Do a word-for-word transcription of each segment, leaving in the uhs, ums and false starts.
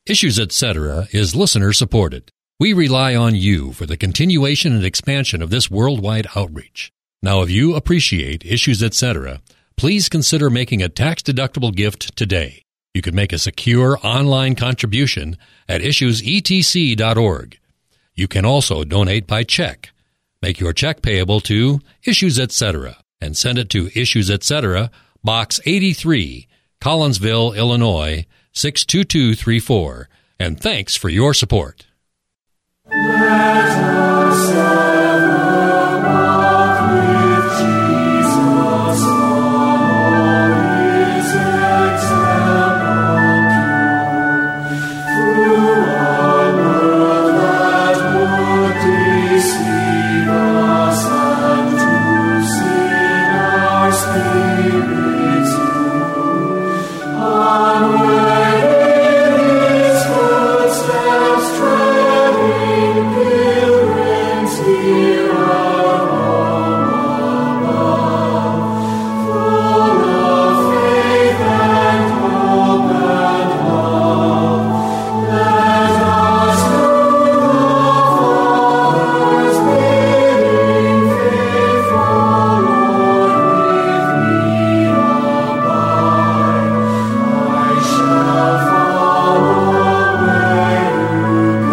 Issues Etc. is listener-supported. We rely on you for the continuation and expansion of this worldwide outreach. Now, if you appreciate Issues Etc., please consider making a tax-deductible gift today. You can make a secure online contribution at issues e t c dot org. You can also donate by check. Make your check payable to Issues Etc. and send it to Issues Etc., Box eighty-three, Collinsville, Illinois, six two two three four. And thanks for your support. Let us ever walk with Jesus, follow his example pure, through a world that would deceive us, and to sing our spirits through. Onward in his footsteps treading, pilgrims hear our home above, full of faith and hope and love. Let us do the Father's bidding, faithful Lord, with me abide. I shall follow where you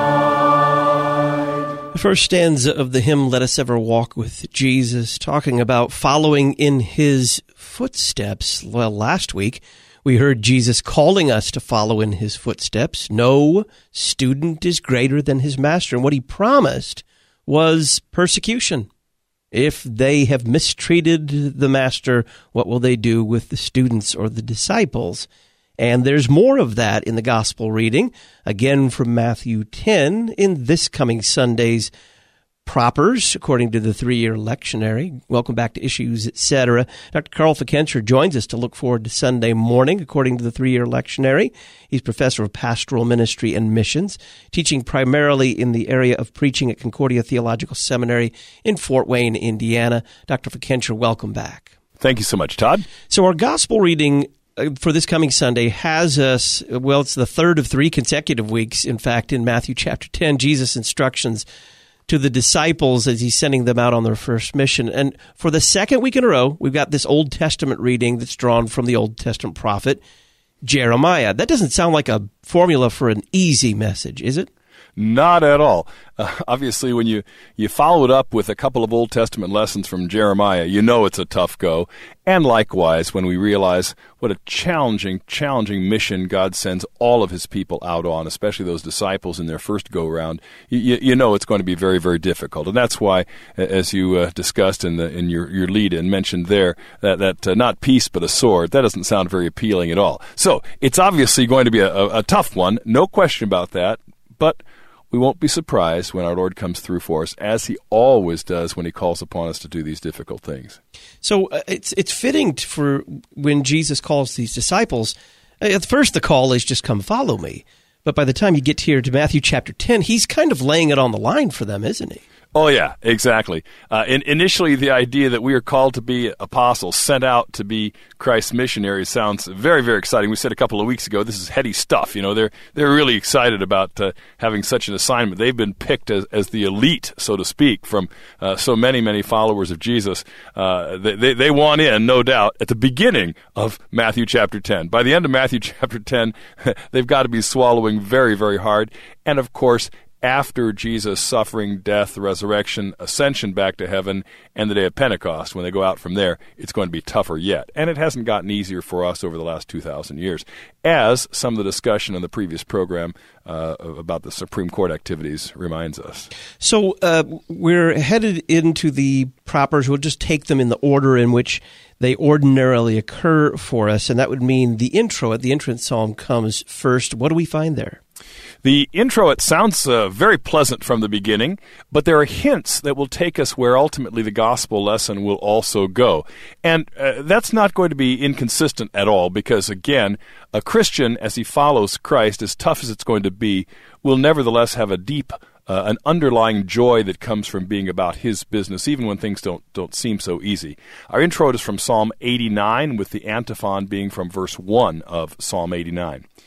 guide. The first stanza of the hymn, Let Us Ever Walk with Jesus, talking about following in his footsteps. Well, last week we heard Jesus calling us to follow in his footsteps. No student is greater than his master. And what he promised was persecution. If they have mistreated the master, what will they do with the students or the disciples? And there's more of that in the gospel reading, again from Matthew ten, in this coming Sunday's propers, according to the three-year lectionary. Welcome back to Issues, et cetera. Doctor Carl Fikentra joins us to look forward to Sunday morning, according to the three-year lectionary. He's professor of pastoral ministry and missions, teaching primarily in the area of preaching at Concordia Theological Seminary in Fort Wayne, Indiana. Doctor Fikentra, welcome back. Thank you so much, Todd. So our gospel reading uh, for this coming Sunday has us, well, it's the third of three consecutive weeks, in fact, in Matthew chapter ten, Jesus' instructions to the disciples as he's sending them out on their first mission. And for the second week in a row, we've got this Old Testament reading that's drawn from the Old Testament prophet Jeremiah. That doesn't sound like a formula for an easy message, is it? Not at all. Uh, obviously, when you, you follow it up with a couple of Old Testament lessons from Jeremiah, you know it's a tough go. And likewise, when we realize what a challenging, challenging mission God sends all of his people out on, especially those disciples in their first go-round, you, you know it's going to be very, very difficult. And that's why, as you uh, discussed in the in your, your lead-in, mentioned there, that, that uh, not peace but a sword, that doesn't sound very appealing at all. So it's obviously going to be a, a, a tough one, no question about that, but we won't be surprised when our Lord comes through for us, as he always does when he calls upon us to do these difficult things. So uh, it's it's fitting t- for when Jesus calls these disciples, uh, at first the call is just come follow me. But by the time you get here to Matthew chapter ten, he's kind of laying it on the line for them, isn't he? Oh, yeah, exactly. Uh, in, initially, the idea that we are called to be apostles, sent out to be Christ's missionaries, sounds very, very exciting. We said a couple of weeks ago, this is heady stuff. You know, they're they're really excited about uh, having such an assignment. They've been picked as, as the elite, so to speak, from uh, so many, many followers of Jesus. Uh, they, they, they want in, no doubt, at the beginning of Matthew chapter ten. By the end of Matthew chapter ten, they've got to be swallowing very, very hard. And, of course, after Jesus' suffering, death, resurrection, ascension back to heaven, and the day of Pentecost, when they go out from there, it's going to be tougher yet. And it hasn't gotten easier for us over the last two thousand years, as some of the discussion in the previous program uh, about the Supreme Court activities reminds us. So uh, we're headed into the propers. We'll just take them in the order in which they ordinarily occur for us, and that would mean the intro, the entrance psalm comes first. What do we find there? The intro, it sounds uh, very pleasant from the beginning, but there are hints that will take us where ultimately the gospel lesson will also go. And uh, that's not going to be inconsistent at all, because, again, a Christian, as he follows Christ, as tough as it's going to be, will nevertheless have a deep, uh, an underlying joy that comes from being about his business, even when things don't, don't seem so easy. Our intro is from Psalm eighty-nine, with the antiphon being from verse one of Psalm eighty-nine.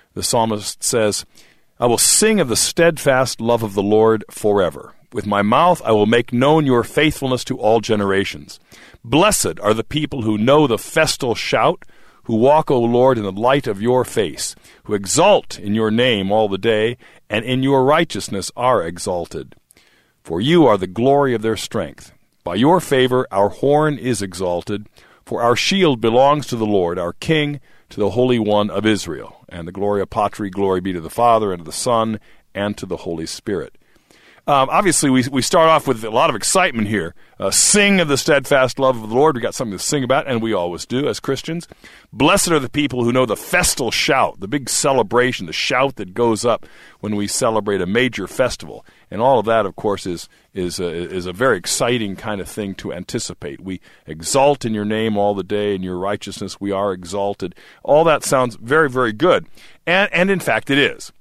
the psalmist says, I will sing of the steadfast love of the Lord forever. With my mouth I will make known your faithfulness to all generations. Blessed are the people who know the festal shout, who walk, O Lord, in the light of your face, who exalt in your name all the day, and in your righteousness are exalted. For you are the glory of their strength. By your favor our horn is exalted, for our shield belongs to the Lord, our King, to the Holy One of Israel. And the Gloria Patri, glory be to the Father, and to the Son, and to the Holy Spirit. Um, obviously, we we start off with a lot of excitement here. Uh, sing of the steadfast love of the Lord. We got something to sing about, and we always do as Christians. Blessed are the people who know the festal shout, the big celebration, the shout that goes up when we celebrate a major festival. And all of that, of course, is is a, is a very exciting kind of thing to anticipate. We exalt in your name all the day, in your righteousness we are exalted. All that sounds very, very good. And, and in fact, it is.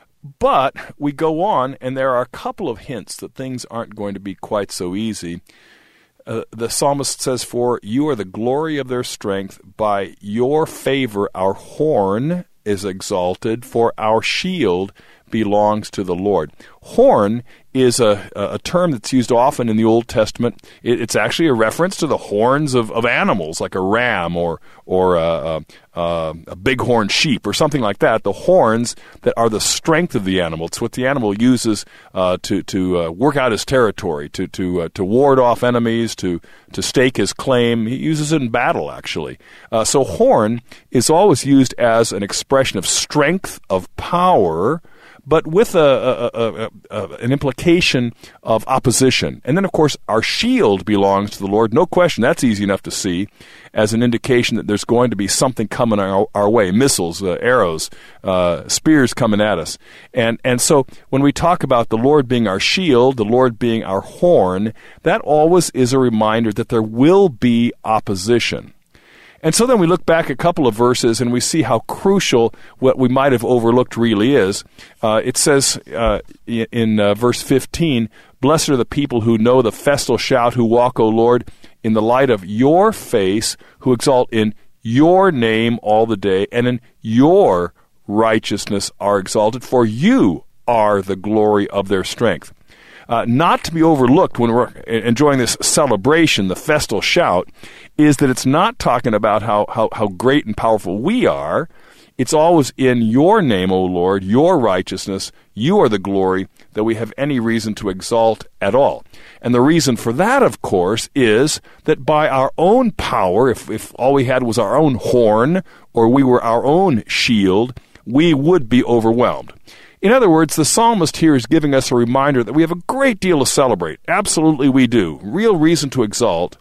But we go on, and there are a couple of hints that things aren't going to be quite so easy. Uh, the psalmist says, for you are the glory of their strength. By your favor our horn is exalted, for our shield belongs to the Lord. Horn is a, a term that's used often in the Old Testament. It, it's actually a reference to the horns of, of animals, like a ram or or a, a, a bighorn sheep or something like that. The horns that are the strength of the animal. It's what the animal uses uh, to to uh, work out his territory, to to uh, to ward off enemies, to to stake his claim. He uses it in battle, actually. Uh, so horn is always used as an expression of strength, of power, but with a, a, a, a, an implication of opposition. And then, of course, our shield belongs to the Lord. No question, that's easy enough to see as an indication that there's going to be something coming our, our way, missiles, uh, arrows, uh, spears coming at us. And, and so when we talk about the Lord being our shield, the Lord being our horn, that always is a reminder that there will be opposition. And so then we look back a couple of verses and we see how crucial what we might have overlooked really is. Uh, it says uh, in uh, verse fifteen, blessed are the people who know the festal shout, who walk, O Lord, in the light of your face, who exalt in your name all the day, and in your righteousness are exalted, for you are the glory of their strength. Uh, not to be overlooked when we're enjoying this celebration, the festal shout, is that it's not talking about how, how, how great and powerful we are. It's always in your name, O Lord, your righteousness, you are the glory that we have any reason to exalt at all. And the reason for that, of course, is that by our own power, if, if all we had was our own horn, or we were our own shield, we would be overwhelmed. In other words, the psalmist here is giving us a reminder that we have a great deal to celebrate. Absolutely we do. Real reason to exalt.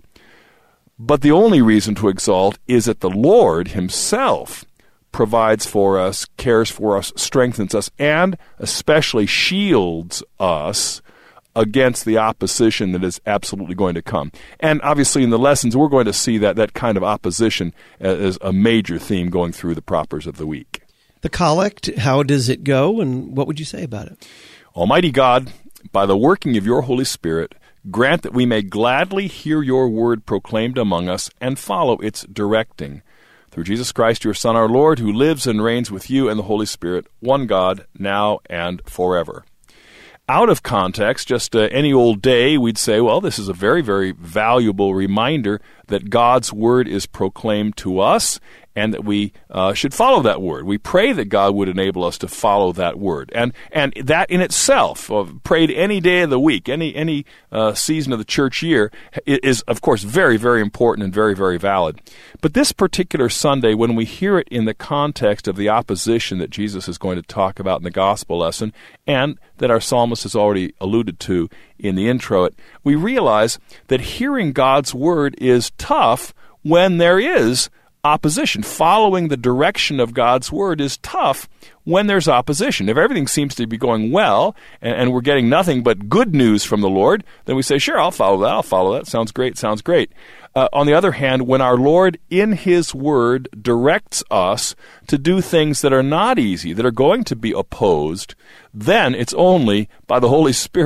But the only reason to exalt is that the Lord himself provides for us, cares for us, strengthens us, and especially shields us against the opposition that is absolutely going to come. And obviously in the lessons, we're going to see that that kind of opposition as a major theme going through the propers of the week. The collect, how does it go, and what would you say about it? Almighty God, by the working of your Holy Spirit, grant that we may gladly hear your word proclaimed among us and follow its directing. Through Jesus Christ, your Son, our Lord, who lives and reigns with you and the Holy Spirit, one God, now and forever. Out of context, just uh, any old day, we'd say, well, this is a very, very valuable reminder that God's word is proclaimed to us and that we uh, should follow that word. We pray that God would enable us to follow that word. And and that in itself, uh, prayed any day of the week, any any uh, season of the church year, is, of course, very, very important and very, very valid. But this particular Sunday, when we hear it in the context of the opposition that Jesus is going to talk about in the gospel lesson, and that our psalmist has already alluded to in the intro, we realize that hearing God's word is tough when there is opposition. Following the direction of God's word is tough when there's opposition. If everything seems to be going well and, and we're getting nothing but good news from the Lord, then we say, sure, I'll follow that, I'll follow that. Sounds great, sounds great. Uh, on the other hand, when our Lord in his word directs us to do things that are not easy, that are going to be opposed, then it's only by the Holy Spirit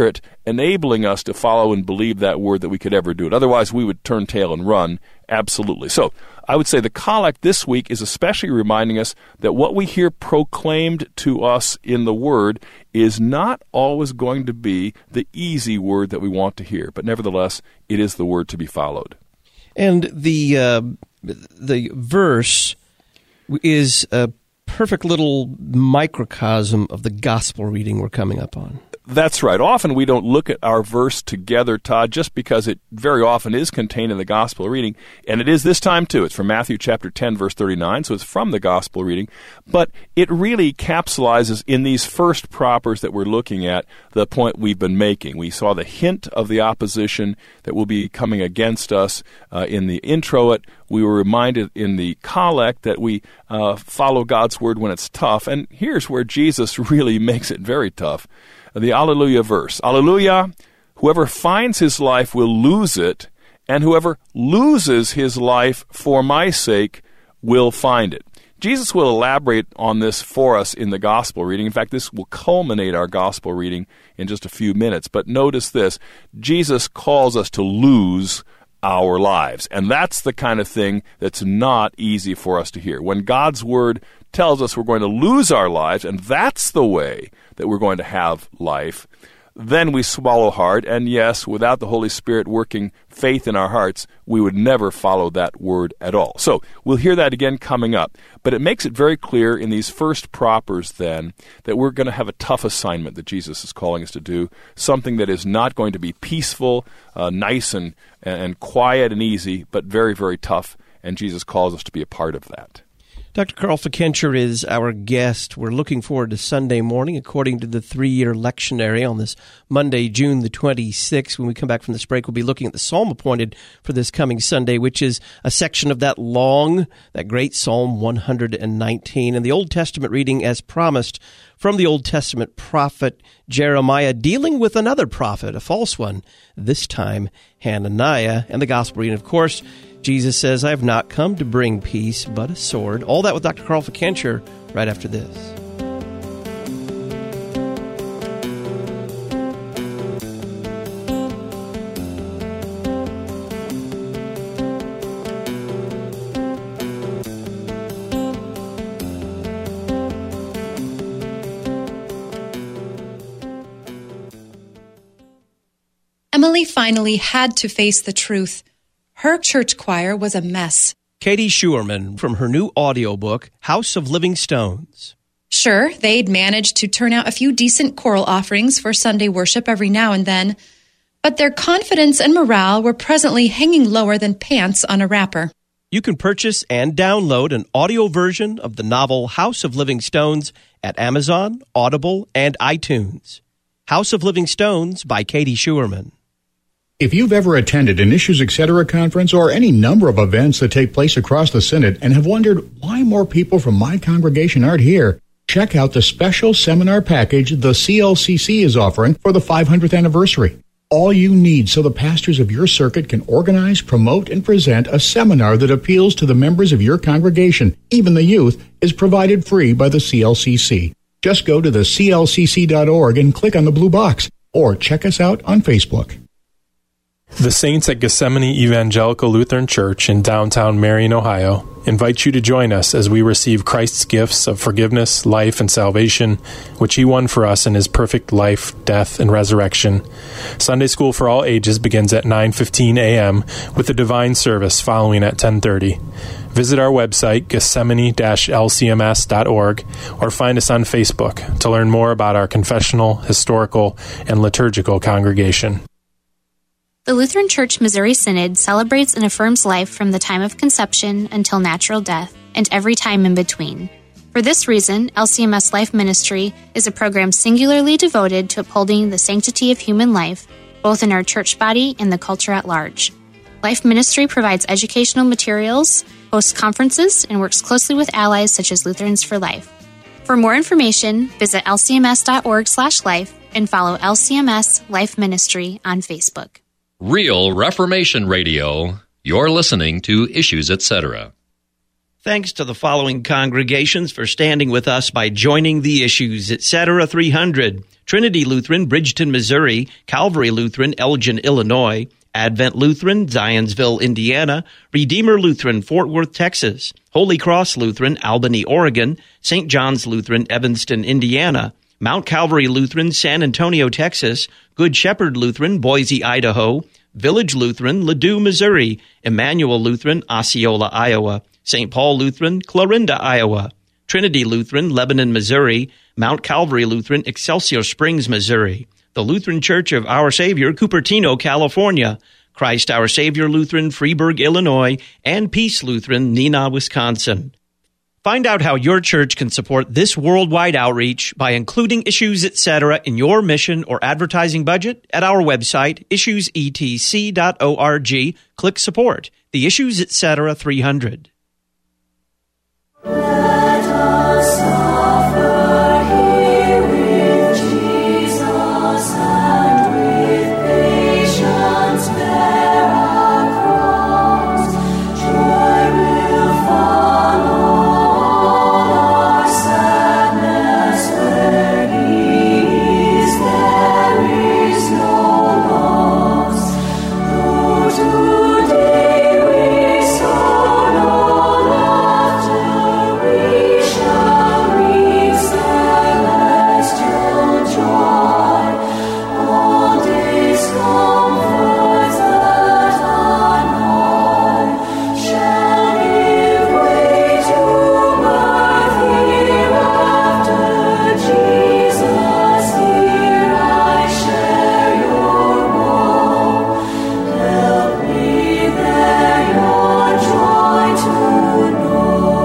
enabling us to follow and believe that word that we could ever do it. Otherwise, we would turn tail and run. Absolutely. So I would say the collect this week is especially reminding us that what we hear proclaimed to us in the Word is not always going to be the easy word that we want to hear, but nevertheless, it is the word to be followed. And the uh, the verse is a perfect little microcosm of the gospel reading we're coming up on. That's right. Often we don't look at our verse together, Todd, just because it very often is contained in the gospel reading. And it is this time, too. It's from Matthew chapter ten, verse thirty-nine, so it's from the gospel reading. But it really capsulizes in these first propers that we're looking at the point we've been making. We saw the hint of the opposition that will be coming against us uh, in the introit. We were reminded in the collect that we uh, follow God's word when it's tough. And here's where Jesus really makes it very tough. The Alleluia verse. Alleluia, whoever finds his life will lose it, and whoever loses his life for my sake will find it. Jesus will elaborate on this for us in the gospel reading. In fact, this will culminate our gospel reading in just a few minutes. But notice this, Jesus calls us to lose our lives. And that's the kind of thing that's not easy for us to hear. When God's word tells us we're going to lose our lives, and that's the way that we're going to have life, then we swallow hard. And yes, without the Holy Spirit working faith in our hearts, we would never follow that word at all. So we'll hear that again coming up. But it makes it very clear in these first propers then that we're going to have a tough assignment that Jesus is calling us to do, something that is not going to be peaceful, uh, nice and, and quiet and easy, but very, very tough. And Jesus calls us to be a part of that. Doctor Carl Fickenscher is our guest. We're looking forward to Sunday morning, according to the three-year lectionary on this Monday, June the twenty-sixth. When we come back from this break, we'll be looking at the psalm appointed for this coming Sunday, which is a section of that long, that great Psalm one hundred nineteen. And the Old Testament reading, as promised, from the Old Testament prophet Jeremiah, dealing with another prophet, a false one, this time Hananiah. And the gospel reading, of course, Jesus says, I have not come to bring peace, but a sword. All that with Doctor Carl Fickenscher right after this. Emily finally had to face the truth. Her church choir was a mess. Katie Schuerman from her new audiobook, House of Living Stones. Sure, they'd managed to turn out a few decent choral offerings for Sunday worship every now and then, but their confidence and morale were presently hanging lower than pants on a wrapper. You can purchase and download an audio version of the novel House of Living Stones at Amazon, Audible, and iTunes. House of Living Stones by Katie Schuerman. If you've ever attended an Issues Etc. conference or any number of events that take place across the Synod and have wondered why more people from my congregation aren't here, check out the special seminar package the C L C C is offering for the five hundredth anniversary. All you need so the pastors of your circuit can organize, promote, and present a seminar that appeals to the members of your congregation, even the youth, is provided free by the C L C C. Just go to the C L C C dot org and click on the blue box, or check us out on Facebook. The Saints at Gethsemane Evangelical Lutheran Church in downtown Marion, Ohio, invite you to join us as we receive Christ's gifts of forgiveness, life, and salvation, which He won for us in His perfect life, death, and resurrection. Sunday school for all ages begins at nine fifteen a.m. with the divine service following at ten thirty. Visit our website, gethsemane dash L C M S dot org, or find us on Facebook to learn more about our confessional, historical, and liturgical congregation. The Lutheran Church Missouri Synod celebrates and affirms life from the time of conception until natural death and every time in between. For this reason, L C M S Life Ministry is a program singularly devoted to upholding the sanctity of human life, both in our church body and the culture at large. Life Ministry provides educational materials, hosts conferences, and works closely with allies such as Lutherans for Life. For more information, visit L C M S dot org slash life and follow L C M S Life Ministry on Facebook. Real Reformation Radio. You're listening to Issues Etc. Thanks to the following congregations for standing with us by joining the Issues, et cetera three hundred. Trinity Lutheran, Bridgeton, Missouri. Calvary Lutheran, Elgin, Illinois. Advent Lutheran, Zionsville, Indiana. Redeemer Lutheran, Fort Worth, Texas. Holy Cross Lutheran, Albany, Oregon. Saint John's Lutheran, Evanston, Indiana. Mount Calvary Lutheran, San Antonio, Texas. Good Shepherd Lutheran, Boise, Idaho. Village Lutheran, Ladue, Missouri. Emmanuel Lutheran, Osceola, Iowa. Saint Paul Lutheran, Clarinda, Iowa. Trinity Lutheran, Lebanon, Missouri. Mount Calvary Lutheran, Excelsior Springs, Missouri. The Lutheran Church of Our Savior, Cupertino, California. Christ Our Savior Lutheran, Freeburg, Illinois. And Peace Lutheran, Neenah, Wisconsin. Find out how your church can support this worldwide outreach by including Issues, et cetera in your mission or advertising budget at our website, issues e t c dot org. Click Support. The Issues, et cetera three hundred. Let us suffer here with Jesus and with patience bear our cross. Joy will follow all our sadness. Where He is, there is no loss. Though today we sow no laughter, we shall reap celestial joy. All discomforts that annoy shall give way to mirth hereafter. Jesus, here I share your woe. Help me there your joy to know.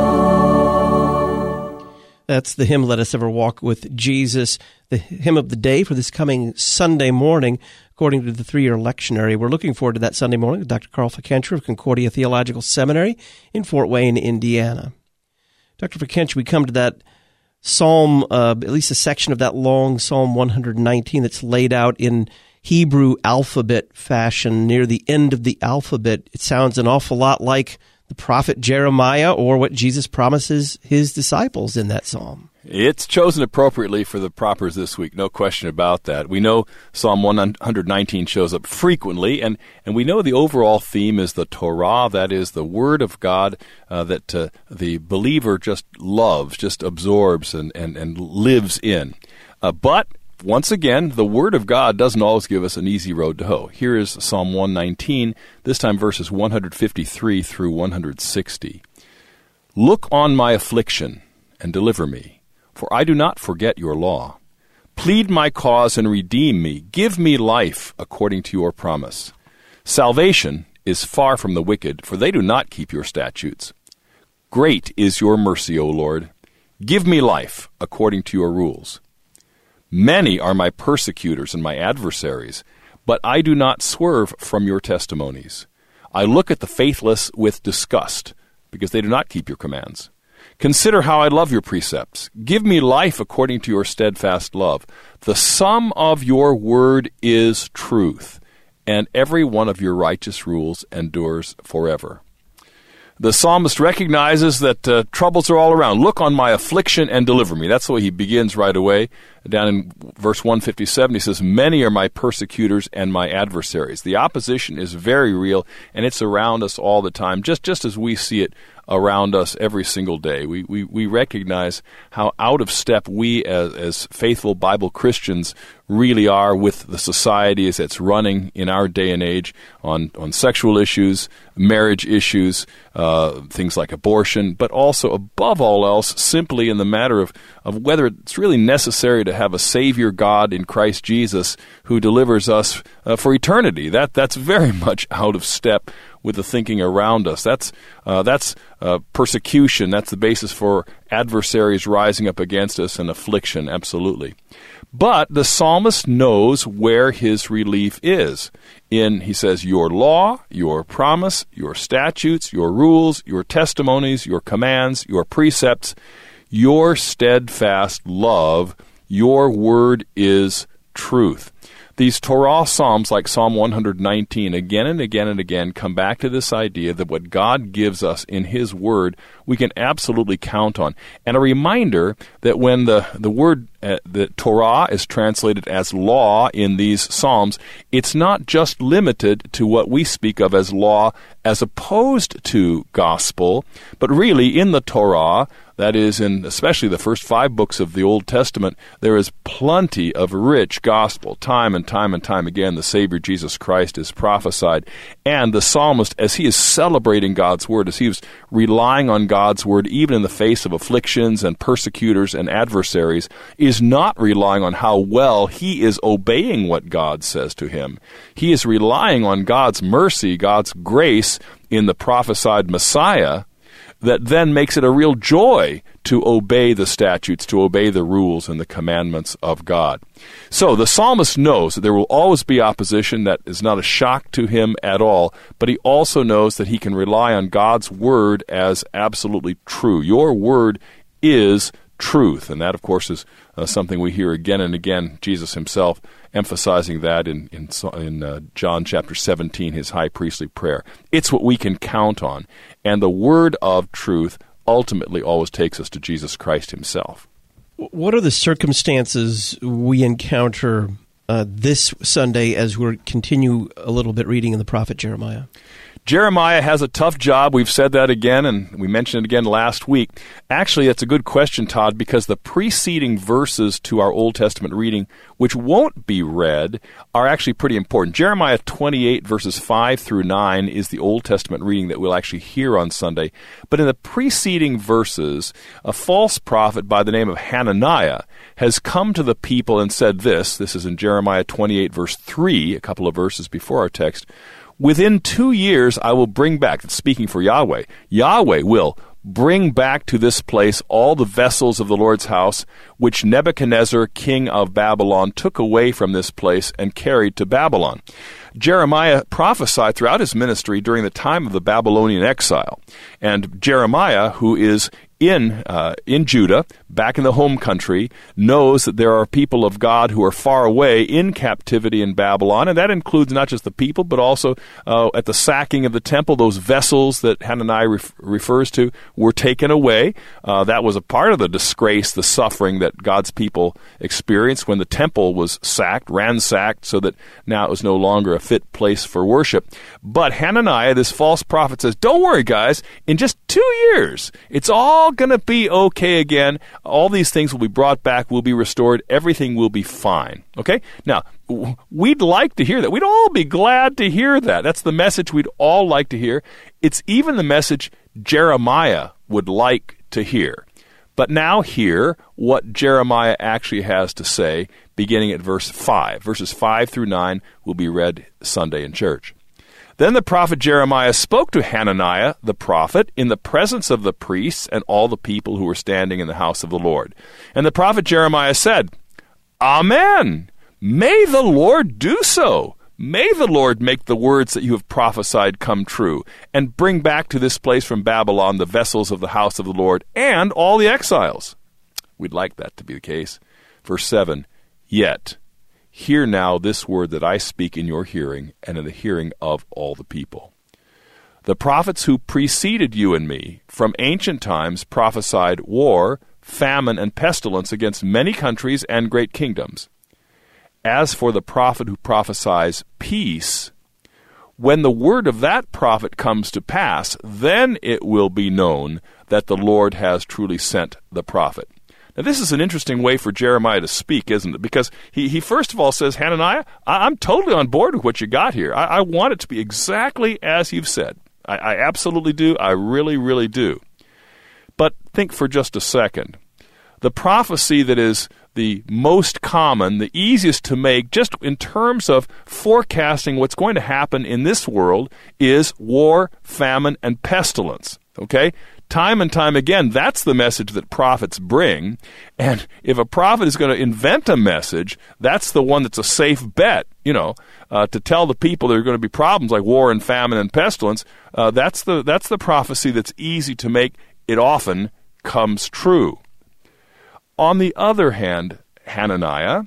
That's the hymn, Let Us Ever Walk with Jesus, the hymn of the day for this coming Sunday morning, according to the three-year lectionary. We're looking forward to that Sunday morning with Doctor Carl Fikentra of Concordia Theological Seminary in Fort Wayne, Indiana. Doctor Fikentra, we come to that psalm, uh, at least a section of that long Psalm one nineteen that's laid out in Hebrew alphabet fashion. Near the end of the alphabet, it sounds an awful lot like the prophet Jeremiah or what Jesus promises his disciples in that psalm. It's chosen appropriately for the propers this week, no question about that. We know Psalm one nineteen shows up frequently, and, and we know the overall theme is the Torah, that is the Word of God uh, that uh, the believer just loves, just absorbs and, and, and lives in. Uh, but once again, the Word of God doesn't always give us an easy road to hoe. Here is Psalm one nineteen, this time verses one fifty-three through one sixty. Look on my affliction and deliver me, for I do not forget your law. Plead my cause and redeem me. Give me life according to your promise. Salvation is far from the wicked, for they do not keep your statutes. Great is your mercy, O Lord. Give me life according to your rules. Many are my persecutors and my adversaries, but I do not swerve from your testimonies. I look at the faithless with disgust, because they do not keep your commands. Consider how I love your precepts. Give me life according to your steadfast love. The sum of your word is truth, and every one of your righteous rules endures forever. The psalmist recognizes that uh, troubles are all around. Look on my affliction and deliver me. That's the way he begins right away. Down in verse one fifty-seven, he says, many are my persecutors and my adversaries. The opposition is very real, and it's around us all the time, just, just as we see it around us every single day. We we, we recognize how out of step we as, as faithful Bible Christians really are with the society as it's running in our day and age on, on sexual issues, marriage issues, uh, things like abortion, but also above all else simply in the matter of, of whether it's really necessary to have a Savior God in Christ Jesus who delivers us uh, for eternity. That That's very much out of step with the thinking around us. That's uh, that's uh, persecution. That's the basis for adversaries rising up against us and affliction, absolutely. But the psalmist knows where his relief is. In, he says, your law, your promise, your statutes, your rules, your testimonies, your commands, your precepts, your steadfast love, your word is truth. These Torah Psalms, like Psalm one nineteen, again and again and again come back to this idea that what God gives us in His Word, we can absolutely count on. And a reminder that when the, the word, uh, the Torah is translated as law in these Psalms, it's not just limited to what we speak of as law as opposed to gospel, but really in the Torah, that is, in especially the first five books of the Old Testament, there is plenty of rich gospel. Time and time and time again, the Savior Jesus Christ is prophesied. And the psalmist, as he is celebrating God's Word, as he is relying on God's Word, even in the face of afflictions and persecutors and adversaries, is not relying on how well he is obeying what God says to him. He is relying on God's mercy, God's grace in the prophesied Messiah, that then makes it a real joy to obey the statutes, to obey the rules and the commandments of God. So the psalmist knows that there will always be opposition. That is not a shock to him at all, but he also knows that he can rely on God's Word as absolutely true. Your Word is truth, and that, of course, is uh, something we hear again and again, Jesus himself emphasizing that in, in, in uh, John chapter seventeen, his high priestly prayer. It's what we can count on, and the Word of truth ultimately always takes us to Jesus Christ himself. What are the circumstances we encounter uh, this Sunday as we continue a little bit reading in the prophet Jeremiah? Jeremiah has a tough job. We've said that again, and we mentioned it again last week. Actually, that's a good question, Todd, because the preceding verses to our Old Testament reading, which won't be read, are actually pretty important. Jeremiah twenty-eight, verses five through nine, is the Old Testament reading that we'll actually hear on Sunday. But in the preceding verses, a false prophet by the name of Hananiah has come to the people and said this. This is in Jeremiah twenty-eight, verse three, a couple of verses before our text. Within two years I will bring back, that's speaking for Yahweh, Yahweh will bring back to this place all the vessels of the Lord's house, which Nebuchadnezzar, king of Babylon, took away from this place and carried to Babylon. Jeremiah prophesied throughout his ministry during the time of the Babylonian exile. And Jeremiah, who is in uh, in Judah, back in the home country, knows that there are people of God who are far away in captivity in Babylon, and that includes not just the people, but also uh, at the sacking of the temple, those vessels that Hananiah ref- refers to were taken away. Uh, that was a part of the disgrace, the suffering that God's people experienced when the temple was sacked, ransacked, so that now it was no longer a fit place for worship. But Hananiah, this false prophet, says, don't worry, guys, in just two years, it's all going to be okay again. All these things will be brought back, will be restored, everything will be fine. Okay? Now, w- we'd like to hear that. We'd all be glad to hear that. That's the message we'd all like to hear. It's even the message Jeremiah would like to hear. But now hear what Jeremiah actually has to say, beginning at verse five. Verses five through nine will be read Sunday in church. Then the prophet Jeremiah spoke to Hananiah the prophet in the presence of the priests and all the people who were standing in the house of the Lord. And the prophet Jeremiah said, Amen. May the Lord do so. May the Lord make the words that you have prophesied come true, and bring back to this place from Babylon the vessels of the house of the Lord and all the exiles. We'd like that to be the case. Verse seven, Yet hear now this word that I speak in your hearing and in the hearing of all the people. The prophets who preceded you and me from ancient times prophesied war, famine, and pestilence against many countries and great kingdoms. As for the prophet who prophesies peace, when the word of that prophet comes to pass, then it will be known that the Lord has truly sent the prophet. Now, this is an interesting way for Jeremiah to speak, isn't it? Because he, he first of all says, Hananiah, I, I'm totally on board with what you got here. I, I want it to be exactly as you've said. I, I absolutely do. I really, really do. But think for just a second. The prophecy that is the most common, the easiest to make, just in terms of forecasting what's going to happen in this world, is war, famine, and pestilence. Okay? Time and time again, that's the message that prophets bring. And if a prophet is going to invent a message, that's the one that's a safe bet, you know, uh, to tell the people there are going to be problems like war and famine and pestilence. Uh, that's the that's the prophecy that's easy to make. It often comes true. On the other hand, Hananiah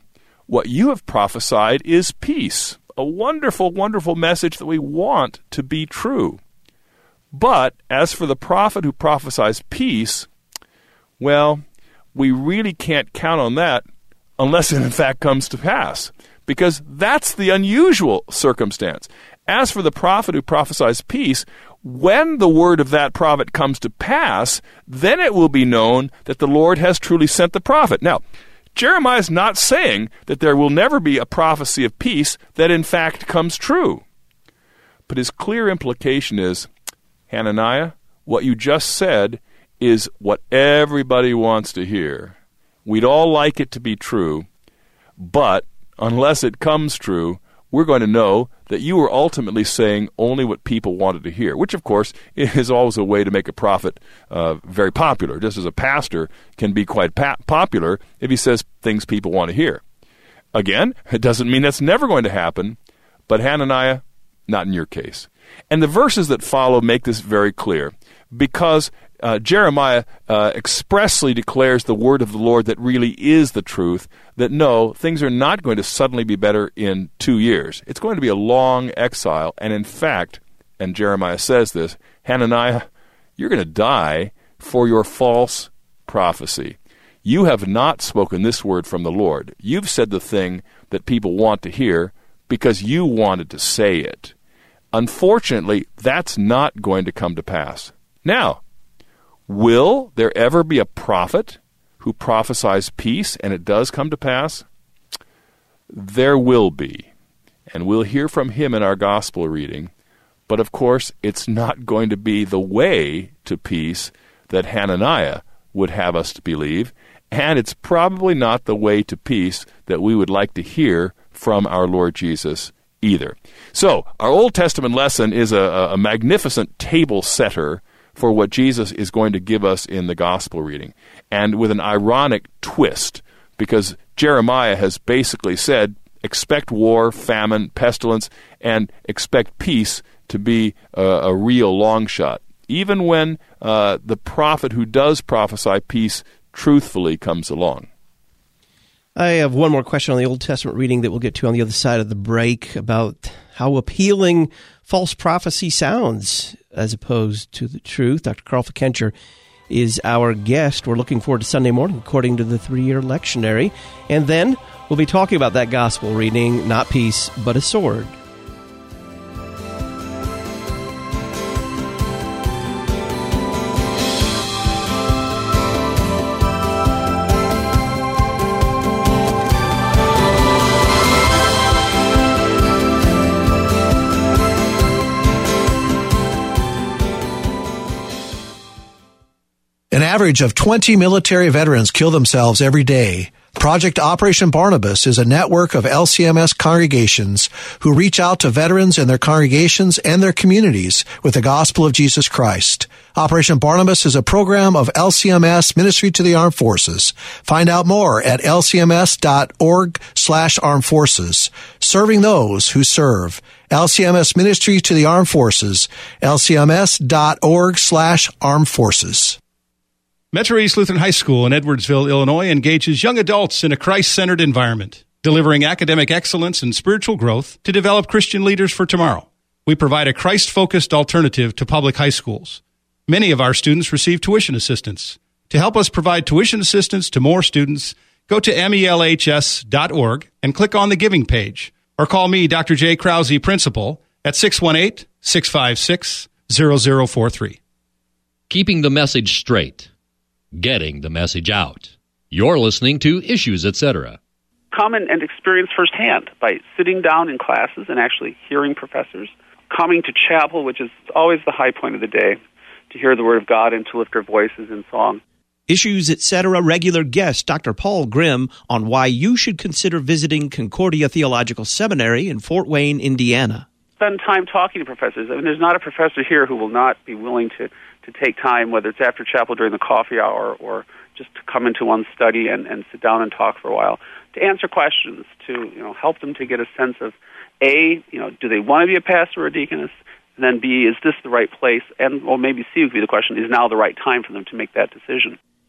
what you have prophesied is peace, a wonderful, wonderful message that we want to be true. But as for the prophet who prophesies peace, well, we really can't count on that unless it in fact comes to pass, because that's the unusual circumstance. As for the prophet who prophesies peace, when the word of that prophet comes to pass, then it will be known that the Lord has truly sent the prophet. Now, Jeremiah is not saying that there will never be a prophecy of peace that in fact comes true. But his clear implication is, Hananiah, what you just said is what everybody wants to hear. We'd all like it to be true, but unless it comes true, we're going to know that you were ultimately saying only what people wanted to hear, which, of course, is always a way to make a prophet uh, very popular. Just as a pastor can be quite pa- popular if he says things people want to hear. Again, it doesn't mean that's never going to happen, but Hananiah, not in your case. And the verses that follow make this very clear, because uh, Jeremiah uh, expressly declares the word of the Lord that really is the truth, that no, things are not going to suddenly be better in two years. It's going to be a long exile, and in fact, and Jeremiah says this, Hananiah, you're going to die for your false prophecy. You have not spoken this word from the Lord. You've said the thing that people want to hear because you wanted to say it. Unfortunately, that's not going to come to pass. Now, will there ever be a prophet who prophesies peace and it does come to pass? There will be, and we'll hear from him in our gospel reading. But of course, it's not going to be the way to peace that Hananiah would have us to believe, and it's probably not the way to peace that we would like to hear from our Lord Jesus either. So, our Old Testament lesson is a, a magnificent table setter for what Jesus is going to give us in the gospel reading, and with an ironic twist, because Jeremiah has basically said, expect war, famine, pestilence, and expect peace to be a, a real long shot, even when uh, the prophet who does prophesy peace truthfully comes along. I have one more question on the Old Testament reading that we'll get to on the other side of the break about how appealing false prophecy sounds as opposed to the truth. Doctor Carl Fickenscher is our guest. We're looking forward to Sunday morning, according to the three-year lectionary. And then we'll be talking about that gospel reading, not peace, but a sword. An average of twenty military veterans kill themselves every day. Project Operation Barnabas is a network of L C M S congregations who reach out to veterans and their congregations and their communities with the gospel of Jesus Christ. Operation Barnabas is a program of L C M S Ministry to the Armed Forces. Find out more at L C M S dot org slash armed forces. Serving those who serve. L C M S Ministry to the Armed Forces. L C M S dot org slash armed forces. Metro East Lutheran High School in Edwardsville, Illinois, engages young adults in a Christ-centered environment, delivering academic excellence and spiritual growth to develop Christian leaders for tomorrow. We provide a Christ-focused alternative to public high schools. Many of our students receive tuition assistance. To help us provide tuition assistance to more students, go to M E L H S dot org and click on the Giving page, or call me, Doctor J. Krause, Principal, at six one eight, six five six, zero zero four three. Keeping the message straight. Getting the message out. You're listening to Issues, et cetera. Come and, and experience firsthand by sitting down in classes and actually hearing professors, coming to chapel, which is always the high point of the day, to hear the Word of God and to lift our voices in song. Issues, et cetera. Regular guest Doctor Paul Grimm on why you should consider visiting Concordia Theological Seminary in Fort Wayne, Indiana. Spend time talking to professors. I mean, there's not a professor here who will not be willing to to take time, whether it's after chapel during the coffee hour or just to come into one's study and, and sit down and talk for a while, to answer questions, to you know help them to get a sense of, A, you know, do they want to be a pastor or a deaconess? And then B, is this the right place? And, well, maybe C would be the question, is now the right time for them to make that decision?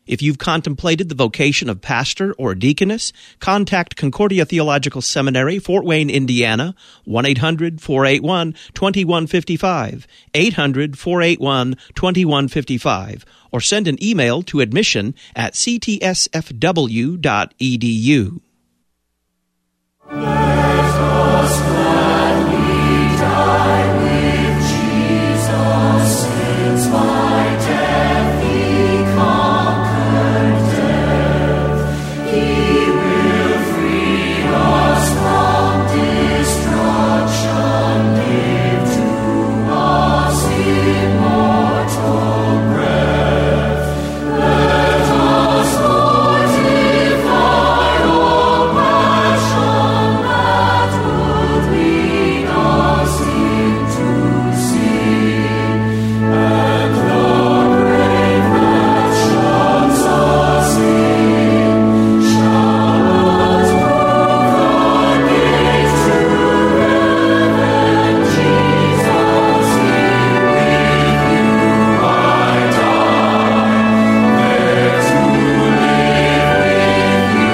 If you've contemplated the vocation of pastor or deaconess, contact Concordia Theological Seminary, Fort Wayne, Indiana, one eight hundred four eight one two one five five, eight hundred four eight one two one five five, or send an email to admission at c t s f w dot e d u. Let us gladly die with Jesus, since by death he conquered death. He will free us from destruction, give to us immortal breath. Let us mortify all passion that would lead us into sin, and the grave that shuts us in shall not prove the gate to heaven. Jesus, here with you I die, there to live with you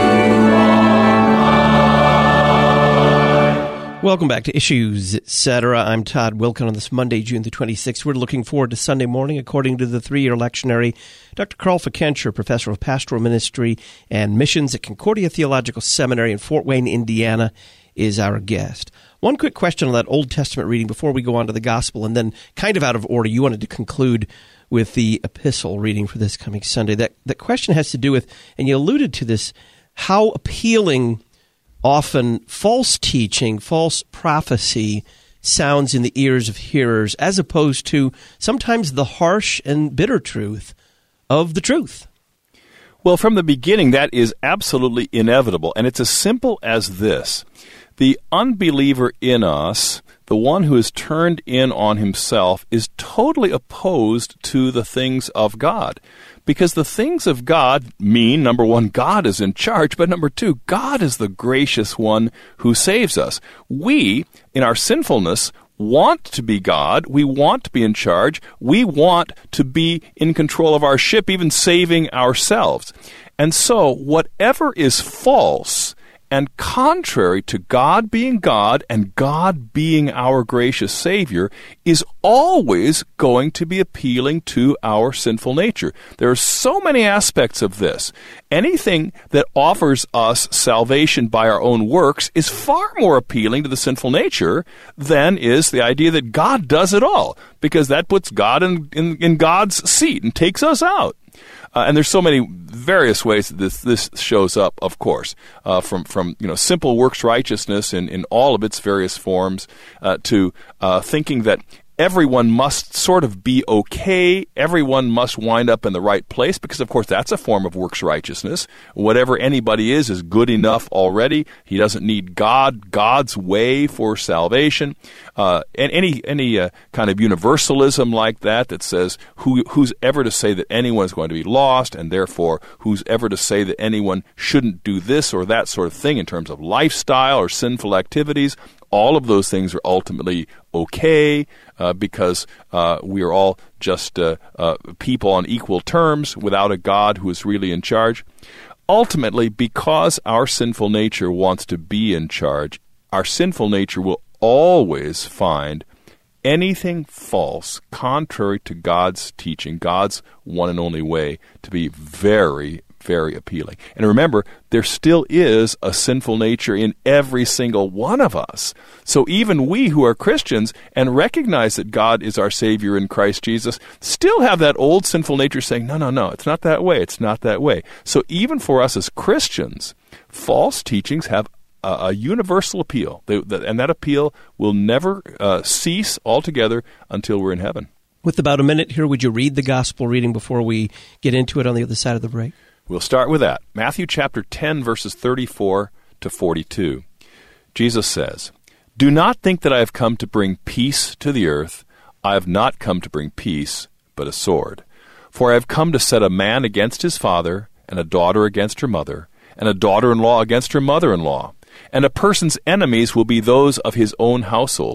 Welcome back to Issues, et cetera. I'm Todd Wilken on this Monday, June the twenty-sixth. We're looking forward to Sunday morning, according to the three-year lectionary. Doctor Carl Fikentscher, professor of pastoral ministry and missions at Concordia Theological Seminary in Fort Wayne, Indiana, is our guest. One quick question on that Old Testament reading before we go on to the gospel, and then kind of out of order, you wanted to conclude with the epistle reading for this coming Sunday. That, that question has to do with, and you alluded to this, how appealing often false teaching, false prophecy sounds in the ears of hearers, as opposed to sometimes the harsh and bitter truth of the truth. Well, from the beginning, that is absolutely inevitable, and it's as simple as this. The unbeliever in us, the one who is turned in on himself, is totally opposed to the things of God. Because the things of God mean, number one, God is in charge, but number two, God is the gracious one who saves us. We, in our sinfulness, want to be God. We want to be in charge. We want to be in control of our ship, even saving ourselves. And so, whatever is false and contrary to God being God and God being our gracious Savior is always going to be appealing to our sinful nature. There are so many aspects of this. Anything that offers us salvation by our own works is far more appealing to the sinful nature than is the idea that God does it all, because that puts God in, in, in God's seat and takes us out. Uh, and there's so many various ways that this, this shows up, of course, uh, from, from you know simple works righteousness in, in all of its various forms uh, to uh, thinking that everyone must sort of be okay, everyone must wind up in the right place, because, of course, that's a form of works righteousness. Whatever anybody is is good enough already. He doesn't need God, God's way for salvation. Uh, and any any uh, kind of universalism like that that says who who's ever to say that anyone is going to be lost, and therefore who's ever to say that anyone shouldn't do this or that sort of thing in terms of lifestyle or sinful activities. All of those things are ultimately okay uh, because uh, we are all just uh, uh, people on equal terms without a God who is really in charge. Ultimately, because our sinful nature wants to be in charge, our sinful nature will always find anything false, contrary to God's teaching, God's one and only way, to be very, very appealing. And remember, there still is a sinful nature in every single one of us. So even we who are Christians and recognize that God is our Savior in Christ Jesus still have that old sinful nature saying, no, no, no, it's not that way, it's not that way. So even for us as Christians, false teachings have a, a universal appeal, they, the, and that appeal will never uh, cease altogether until we're in heaven. With about a minute here, would you read the gospel reading before we get into it on the other side of the break? We'll start with that. Matthew chapter ten, verses thirty-four to forty-two. Jesus says, "Do not think that I have come to bring peace to the earth. I have not come to bring peace, but a sword. For I have come to set a man against his father, and a daughter against her mother, and a daughter-in-law against her mother-in-law. And a person's enemies will be those of his own household.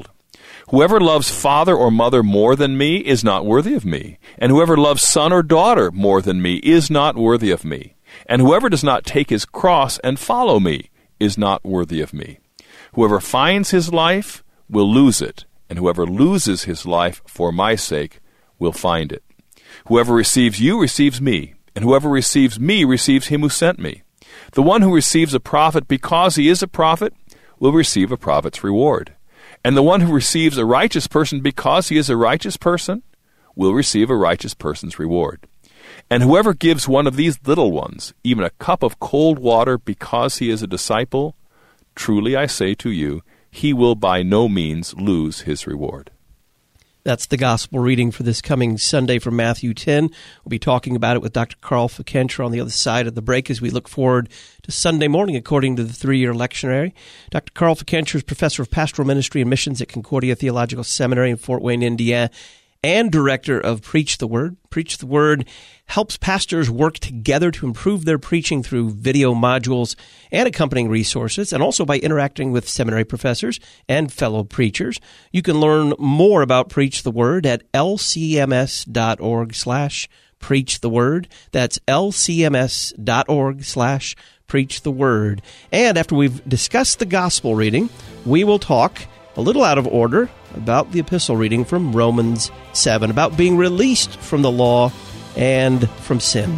Whoever loves father or mother more than me is not worthy of me, and whoever loves son or daughter more than me is not worthy of me, and whoever does not take his cross and follow me is not worthy of me. Whoever finds his life will lose it, and whoever loses his life for my sake will find it. Whoever receives you receives me, and whoever receives me receives him who sent me. The one who receives a prophet because he is a prophet will receive a prophet's reward. And the one who receives a righteous person because he is a righteous person will receive a righteous person's reward. And whoever gives one of these little ones even a cup of cold water because he is a disciple, truly I say to you, he will by no means lose his reward. That's the gospel reading for this coming Sunday from Matthew ten. We'll be talking about it with Doctor Carl Fikentra on the other side of the break as we look forward to Sunday morning according to the three-year lectionary. Doctor Carl Fikentra is professor of pastoral ministry and missions at Concordia Theological Seminary in Fort Wayne, Indiana, and director of Preach the Word. Preach the Word helps pastors work together to improve their preaching through video modules and accompanying resources, and also by interacting with seminary professors and fellow preachers. You can learn more about Preach the Word at l c m s dot org slash preach the word. That's l c m s dot org slash preach the word. And after we've discussed the gospel reading, we will talk a little out of order about the epistle reading from Romans seven, about being released from the law and from sin.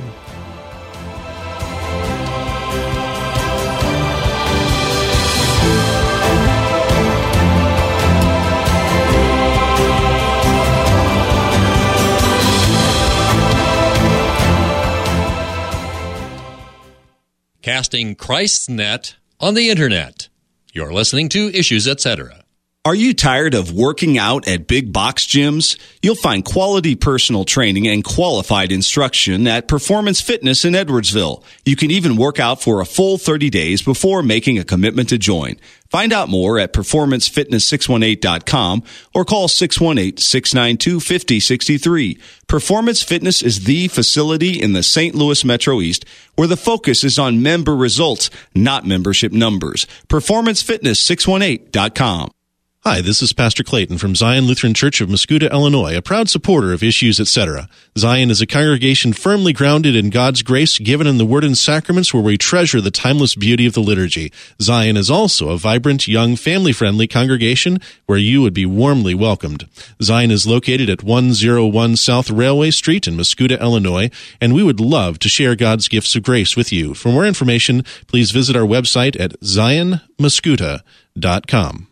Casting Christ's net on the Internet. You're listening to Issues, et cetera. Are you tired of working out at big box gyms? You'll find quality personal training and qualified instruction at Performance Fitness in Edwardsville. You can even work out for a full thirty days before making a commitment to join. Find out more at performance fitness six one eight dot com or call six one eight, six nine two, five zero six three. Performance Fitness is the facility in the Saint Louis Metro East where the focus is on member results, not membership numbers. performance fitness six one eight dot com. Hi, this is Pastor Clayton from Zion Lutheran Church of Mascoutah, Illinois, a proud supporter of Issues, et cetera. Zion is a congregation firmly grounded in God's grace given in the Word and Sacraments where we treasure the timeless beauty of the liturgy. Zion is also a vibrant, young, family-friendly congregation where you would be warmly welcomed. Zion is located at one oh one South Railway Street in Mascoutah, Illinois, and we would love to share God's gifts of grace with you. For more information, please visit our website at zion mascoutah dot com.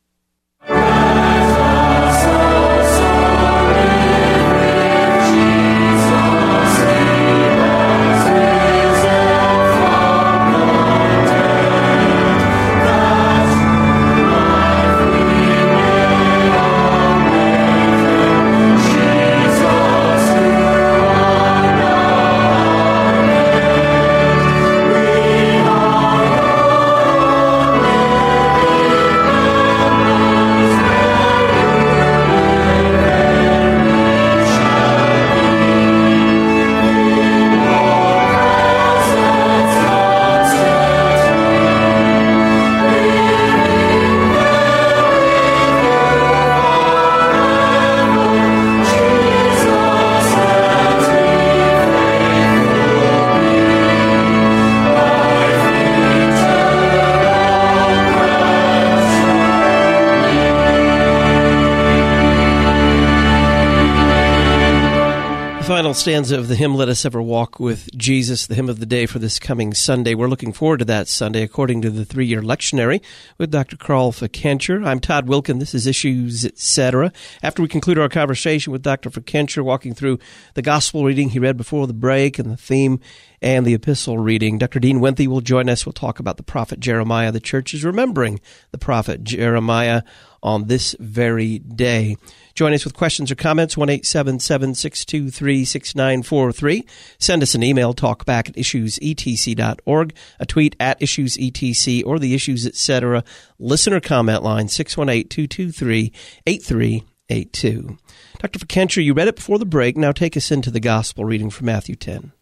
Final stanza of the hymn, Let Us Ever Walk with Jesus, the hymn of the day for this coming Sunday. We're looking forward to that Sunday according to the three-year lectionary with Doctor Carl Fikentra. I'm Todd Wilkin. This is Issues, et cetera. After we conclude our conversation with Doctor Fikentra, walking through the gospel reading he read before the break and the theme and the epistle reading, Doctor Dean Winthy will join us. We'll talk about the prophet Jeremiah. The church is remembering the prophet Jeremiah on this very day. Join us with questions or comments, one eight seven seven, six two three, six nine four three. Send us an email, talkback at issues e t c dot org, a tweet at issues e t c, or the Issues, et cetera. Listener comment line, six one eight, two two three, eight three eight two. Doctor Fikentra, you read it before the break. Now take us into the gospel reading from Matthew ten.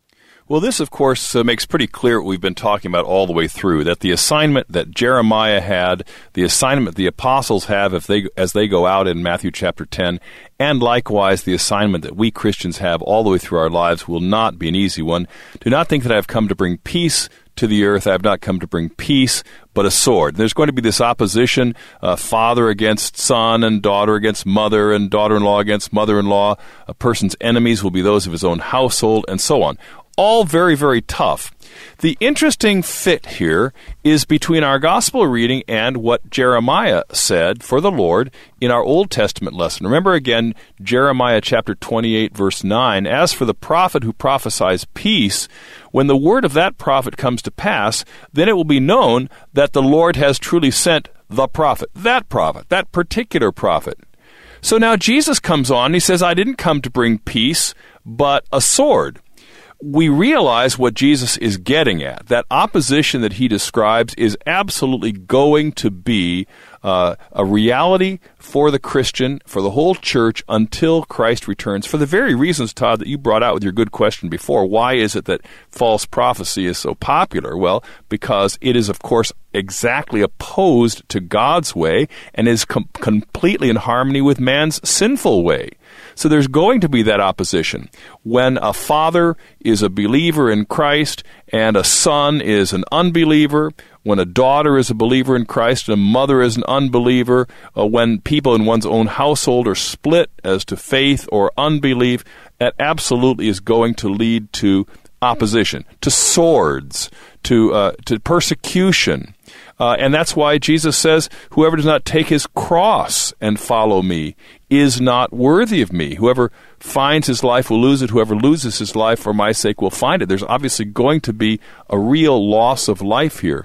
Well, this, of course, uh, makes pretty clear what we've been talking about all the way through, that the assignment that Jeremiah had, the assignment the apostles have if they as they go out in Matthew chapter ten, and likewise the assignment that we Christians have all the way through our lives will not be an easy one. Do not think that I have come to bring peace to the earth. I have not come to bring peace, but a sword. There's going to be this opposition, uh, father against son and daughter against mother and daughter-in-law against mother-in-law. A person's enemies will be those of his own household, and so on. All very, very tough. The interesting fit here is between our gospel reading and what Jeremiah said for the Lord in our Old Testament lesson. Remember again, Jeremiah chapter twenty-eight, verse nine, as for the prophet who prophesies peace, when the word of that prophet comes to pass, then it will be known that the Lord has truly sent the prophet, that prophet, that particular prophet. So now Jesus comes on and he says, I didn't come to bring peace, but a sword. We realize what Jesus is getting at. That opposition that he describes is absolutely going to be uh, a reality for the Christian, for the whole church, until Christ returns. For the very reasons, Todd, that you brought out with your good question before. Why is it that false prophecy is so popular? Well, because it is, of course, exactly opposed to God's way and is com- completely in harmony with man's sinful way. So there's going to be that opposition. When a father is a believer in Christ and a son is an unbeliever, when a daughter is a believer in Christ and a mother is an unbeliever, uh, when people in one's own household are split as to faith or unbelief, that absolutely is going to lead to opposition, to swords, to uh, to persecution. Uh, and that's why Jesus says, whoever does not take his cross and follow me is not worthy of me. Whoever finds his life will lose it. Whoever loses his life for my sake will find it. There's obviously going to be a real loss of life here.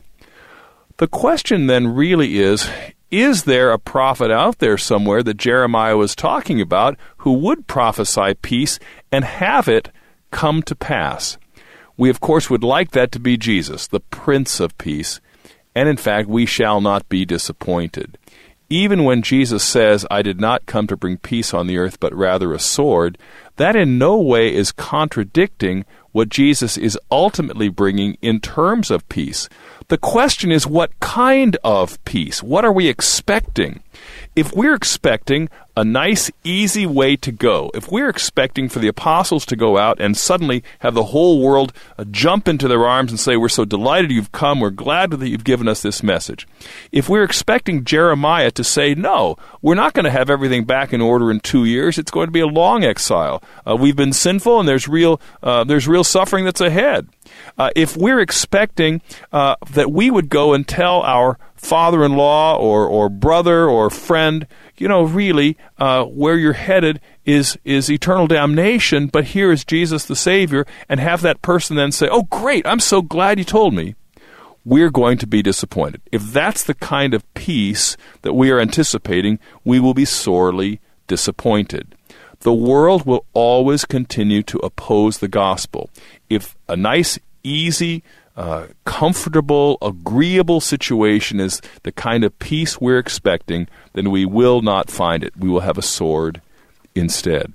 The question then really is, is there a prophet out there somewhere that Jeremiah was talking about who would prophesy peace and have it come to pass? We, of course, would like that to be Jesus, the Prince of Peace. And in fact, we shall not be disappointed. Even when Jesus says, I did not come to bring peace on the earth, but rather a sword, that in no way is contradicting what Jesus is ultimately bringing in terms of peace. The question is, what kind of peace? What are we expecting? If we're expecting a nice, easy way to go, if we're expecting for the apostles to go out and suddenly have the whole world uh, jump into their arms and say, we're so delighted you've come, we're glad that you've given us this message. If we're expecting Jeremiah to say, no, we're not going to have everything back in order in two years, it's going to be a long exile. Uh, we've been sinful and there's real, uh, there's real suffering that's ahead. Uh, if we're expecting uh, that we would go and tell our father-in-law or, or brother or friend, you know, really, uh, where you're headed is is eternal damnation, but here is Jesus the Savior, and have that person then say, oh, great, I'm so glad you told me, we're going to be disappointed. If that's the kind of peace that we are anticipating, we will be sorely disappointed. The world will always continue to oppose the gospel. If a nice, easy, uh, comfortable, agreeable situation is the kind of peace we're expecting, then we will not find it. We will have a sword instead.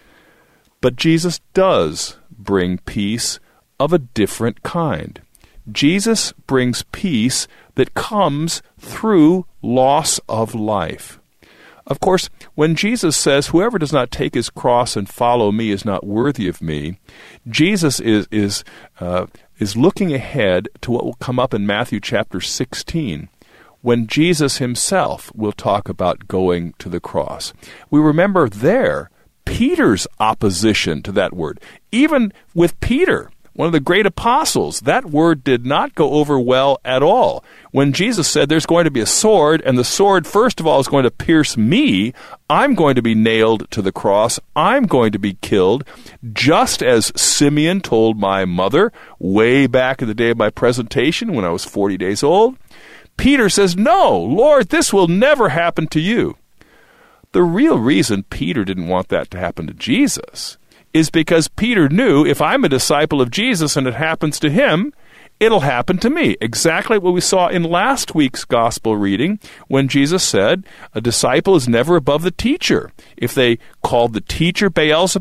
But Jesus does bring peace of a different kind. Jesus brings peace that comes through loss of life. Of course, when Jesus says, whoever does not take his cross and follow me is not worthy of me, Jesus is is uh, is looking ahead to what will come up in Matthew chapter sixteen, when Jesus himself will talk about going to the cross. We remember there Peter's opposition to that word. Even with Peter, one of the great apostles, that word did not go over well at all. When Jesus said there's going to be a sword, and the sword, first of all, is going to pierce me, I'm going to be nailed to the cross, I'm going to be killed, just as Simeon told my mother way back in the day of my presentation when I was forty days old. Peter says, no, Lord, this will never happen to you. The real reason Peter didn't want that to happen to Jesus is because Peter knew, if I'm a disciple of Jesus and it happens to him, it'll happen to me. Exactly what we saw in last week's gospel reading when Jesus said, a disciple is never above the teacher. If they called the teacher Beelzebul,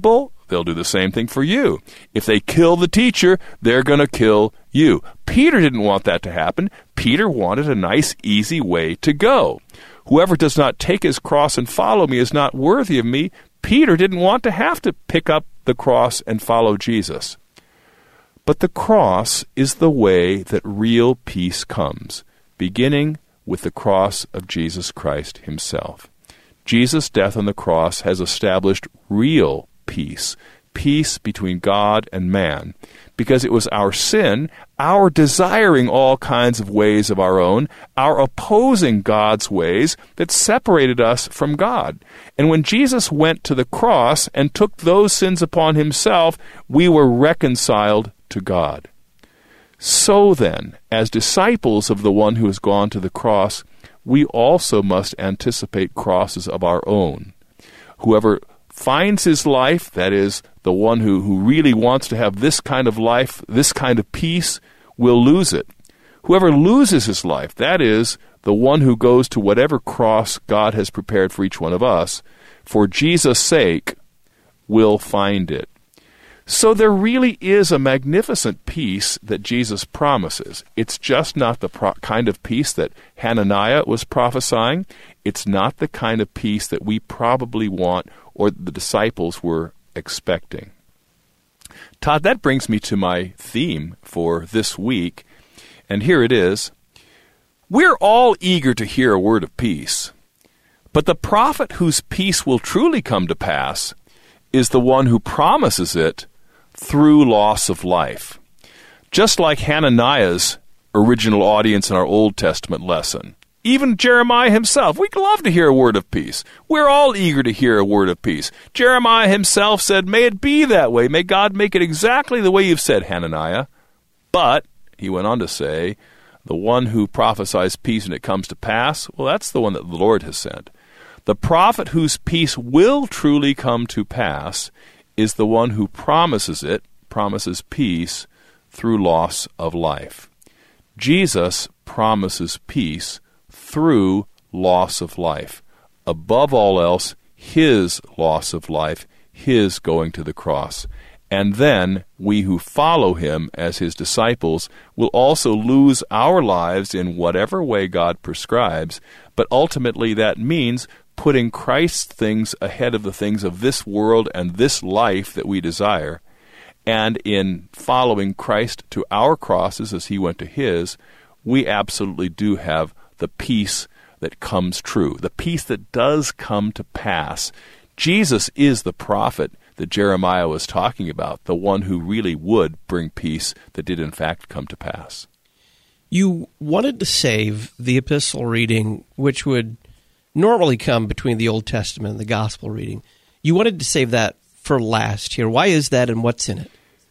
they'll do the same thing for you. If they kill the teacher, they're going to kill you. Peter didn't want that to happen. Peter wanted a nice, easy way to go. Whoever does not take his cross and follow me is not worthy of me. Peter didn't want to have to pick up the cross and follow Jesus. But the cross is the way that real peace comes, beginning with the cross of Jesus Christ himself. Jesus' death on the cross has established real peace, peace between God and man, because it was our sin, our desiring all kinds of ways of our own, our opposing God's ways, that separated us from God. And when Jesus went to the cross and took those sins upon himself, we were reconciled to God. So then, as disciples of the one who has gone to the cross, we also must anticipate crosses of our own. Whoever finds his life, that is, the one who, who really wants to have this kind of life, this kind of peace, will lose it. Whoever loses his life, that is, the one who goes to whatever cross God has prepared for each one of us, for Jesus' sake, will find it. So there really is a magnificent peace that Jesus promises. It's just not the pro- kind of peace that Hananiah was prophesying. It's not the kind of peace that we probably want or the disciples were expecting. Todd, that brings me to my theme for this week, and here it is. We're all eager to hear a word of peace, but the prophet whose peace will truly come to pass is the one who promises it through loss of life. Just like Hananiah's original audience in our Old Testament lesson. Even Jeremiah himself, we'd love to hear a word of peace. We're all eager to hear a word of peace. Jeremiah himself said, may it be that way. May God make it exactly the way you've said, Hananiah. But, he went on to say, the one who prophesies peace and it comes to pass, well, that's the one that the Lord has sent. The prophet whose peace will truly come to pass is the one who promises it, promises peace through loss of life. Jesus promises peace through loss of life. Above all else, his loss of life, his going to the cross. And then we who follow him as his disciples will also lose our lives in whatever way God prescribes, but ultimately that means putting Christ's things ahead of the things of this world and this life that we desire. And in following Christ to our crosses as he went to his, we absolutely do have the peace that comes true, the peace that does come to pass. Jesus is the prophet that Jeremiah was talking about, the one who really would bring peace that did in fact come to pass. You wanted to save the epistle reading, which would normally come between the Old Testament and the Gospel reading. You wanted to save that for last here. Why is that, and what's in it?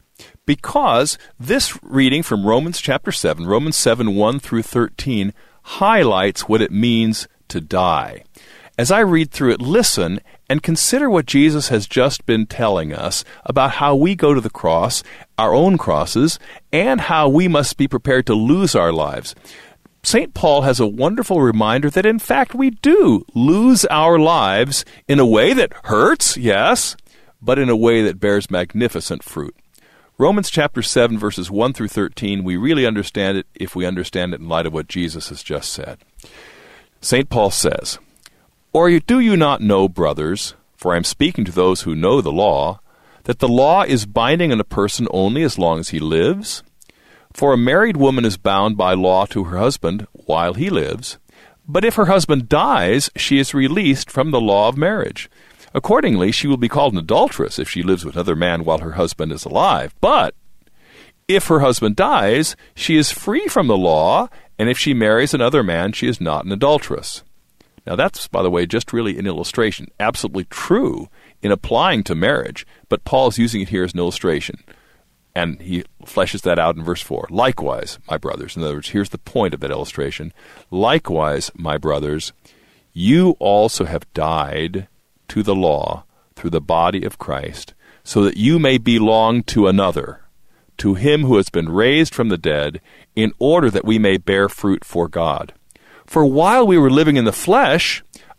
Because this reading from Romans chapter seven, Romans seven, one through thirteen, highlights what it means to die. As I read through it, listen and consider what Jesus has just been telling us about how we go to the cross, our own crosses, and how we must be prepared to lose our lives. Saint Paul has a wonderful reminder that, in fact, we do lose our lives in a way that hurts, yes, but in a way that bears magnificent fruit. Romans chapter seven, verses one through thirteen, we really understand it if we understand it in light of what Jesus has just said. Saint Paul says, "Or do you not know, brothers, for I am speaking to those who know the law, that the law is binding on a person only as long as he lives? For a married woman is bound by law to her husband while he lives, but if her husband dies, she is released from the law of marriage. Accordingly, she will be called an adulteress if she lives with another man while her husband is alive. But if her husband dies, she is free from the law, and if she marries another man, she is not an adulteress." Now that's, by the way, just really an illustration. Absolutely true in applying to marriage, but Paul's using it here as an illustration. And he fleshes that out in verse four. "Likewise, my brothers," in other words, here's the point of that illustration. "Likewise, my brothers, you also have died to the law through the body of Christ, so that you may belong to another, to him who has been raised from the dead, in order that we may bear fruit for God. For while we were living in the flesh,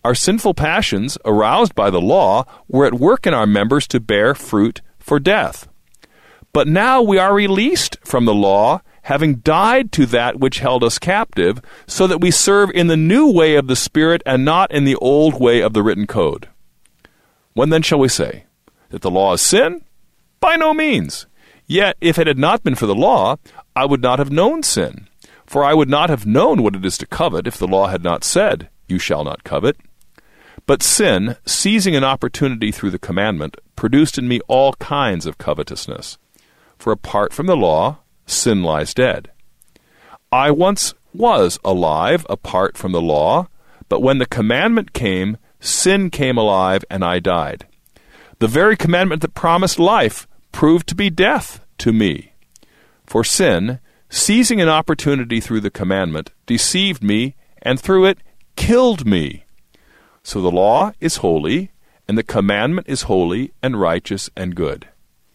Our sinful passions, aroused by the law, were at work in our members to bear fruit for death. But now we are released from the law, having died to that which held us captive, so that we serve in the new way of the Spirit and not in the old way of the written code. When then shall we say that the law is sin? By no means. Yet, if it had not been for the law, I would not have known sin. For I would not have known what it is to covet if the law had not said, "You shall not covet." But sin, seizing an opportunity through the commandment, produced in me all kinds of covetousness. For apart from the law, sin lies dead. I once was alive apart from the law, but when the commandment came, sin came alive and I died. The very commandment that promised life proved to be death to me. For sin, seizing an opportunity through the commandment, deceived me, and through it killed me. So the law is holy, and the commandment is holy and righteous and good.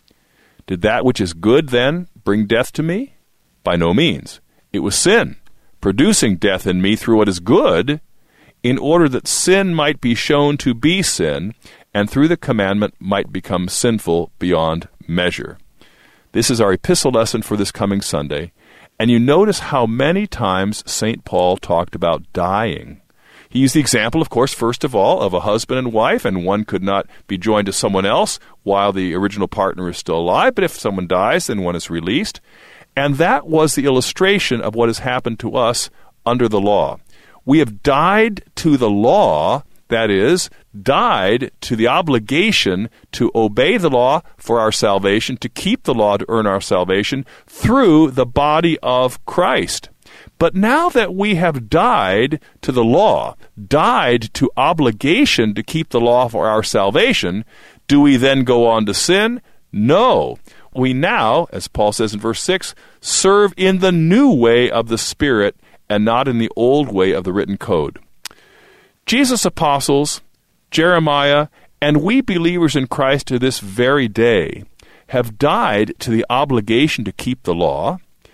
Did that which is good, then, bring death to me? By no means. It was sin, producing death in me through what is good, in order that sin might be shown to be sin, and through the commandment might become sinful beyond measure. This is our epistle lesson for this coming Sunday, and you notice how many times Saint Paul talked about dying. He used the example, of course, first of all, of a husband and wife, and one could not be joined to someone else while the original partner is still alive, but if someone dies, then one is released. And that was the illustration of what has happened to us under the law. We have died to the law, that is, died to the obligation to obey the law for our salvation, to keep the law to earn our salvation, through the body of Christ. But now that we have died to the law, died to obligation to keep the law for our salvation, do we then go on to sin? No. We now, as Paul says in verse six, serve in the new way of the Spirit and not in the old way of the written code. Jesus' apostles, Jeremiah, and we believers in Christ to this very day have died to the obligation to keep the law,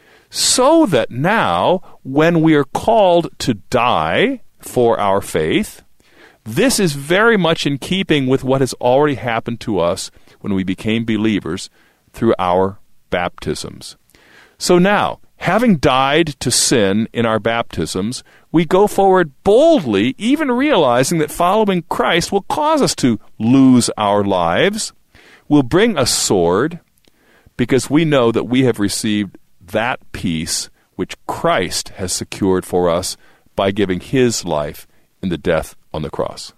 so that now, when we are called to die for our faith, this is very much in keeping with what has already happened to us when we became believers through our baptisms. So now, having died to sin in our baptisms, we go forward boldly, even realizing that following Christ will cause us to lose our lives. We'll bring a sword because we know that we have received that peace which Christ has secured for us by giving his life in the death on the cross.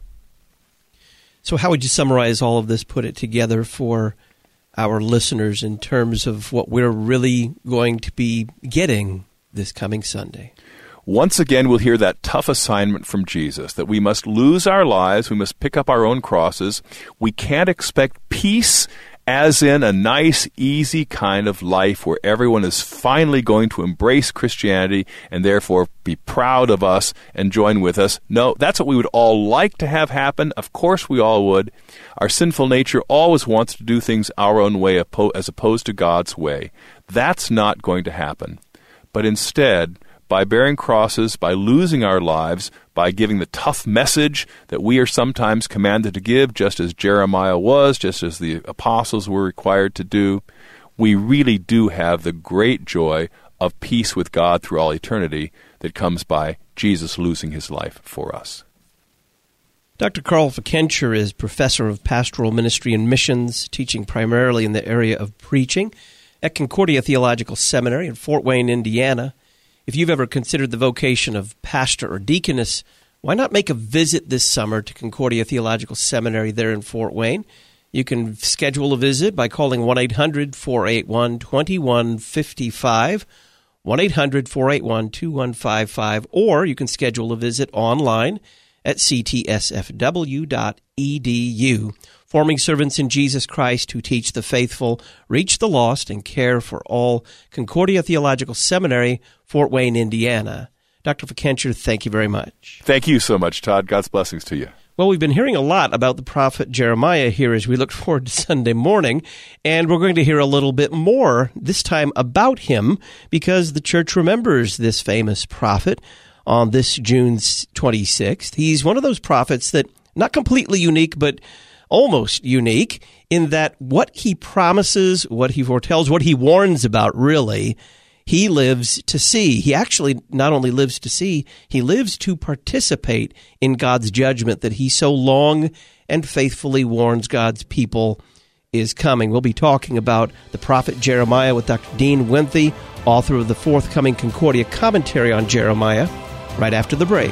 So how would you summarize all of this, put it together for our listeners in terms of what we're really going to be getting this coming Sunday? Once again, we'll hear that tough assignment from Jesus, that we must lose our lives, we must pick up our own crosses. We can't expect peace as in a nice, easy kind of life where everyone is finally going to embrace Christianity and therefore be proud of us and join with us. No, that's what we would all like to have happen. Of course we all would. Our sinful nature always wants to do things our own way as opposed to God's way. That's not going to happen. But instead, by bearing crosses, by losing our lives, by giving the tough message that we are sometimes commanded to give, just as Jeremiah was, just as the apostles were required to do, we really do have the great joy of peace with God through all eternity that comes by Jesus losing his life for us. Doctor Carl Fickenscher is professor of pastoral ministry and missions, teaching primarily in the area of preaching at Concordia Theological Seminary in Fort Wayne, Indiana. If you've ever considered the vocation of pastor or deaconess, why not make a visit this summer to Concordia Theological Seminary there in Fort Wayne? You can schedule a visit by calling one eight hundred, four eight one, two one five five, one eight hundred, four eight one, two one five five, or you can schedule a visit online at c t s f w dot e d u. Forming servants in Jesus Christ who teach the faithful, reach the lost, and care for all. Concordia Theological Seminary, Fort Wayne, Indiana. Doctor Fickenscher, thank you very much. Thank you so much, Todd. God's blessings to you. Well, we've been hearing a lot about the prophet Jeremiah here as we look forward to Sunday morning, and we're going to hear a little bit more, this time about him, because the church remembers this famous prophet on this June twenty-sixth. He's one of those prophets that, not completely unique, but almost unique in that what he promises, what he foretells, what he warns about, really, he lives to see. He actually not only lives to see, he lives to participate in God's judgment that he so long and faithfully warns God's people is coming. We'll be talking about the prophet Jeremiah with Doctor Dean Winthy, author of the forthcoming Concordia commentary on Jeremiah, right after the break.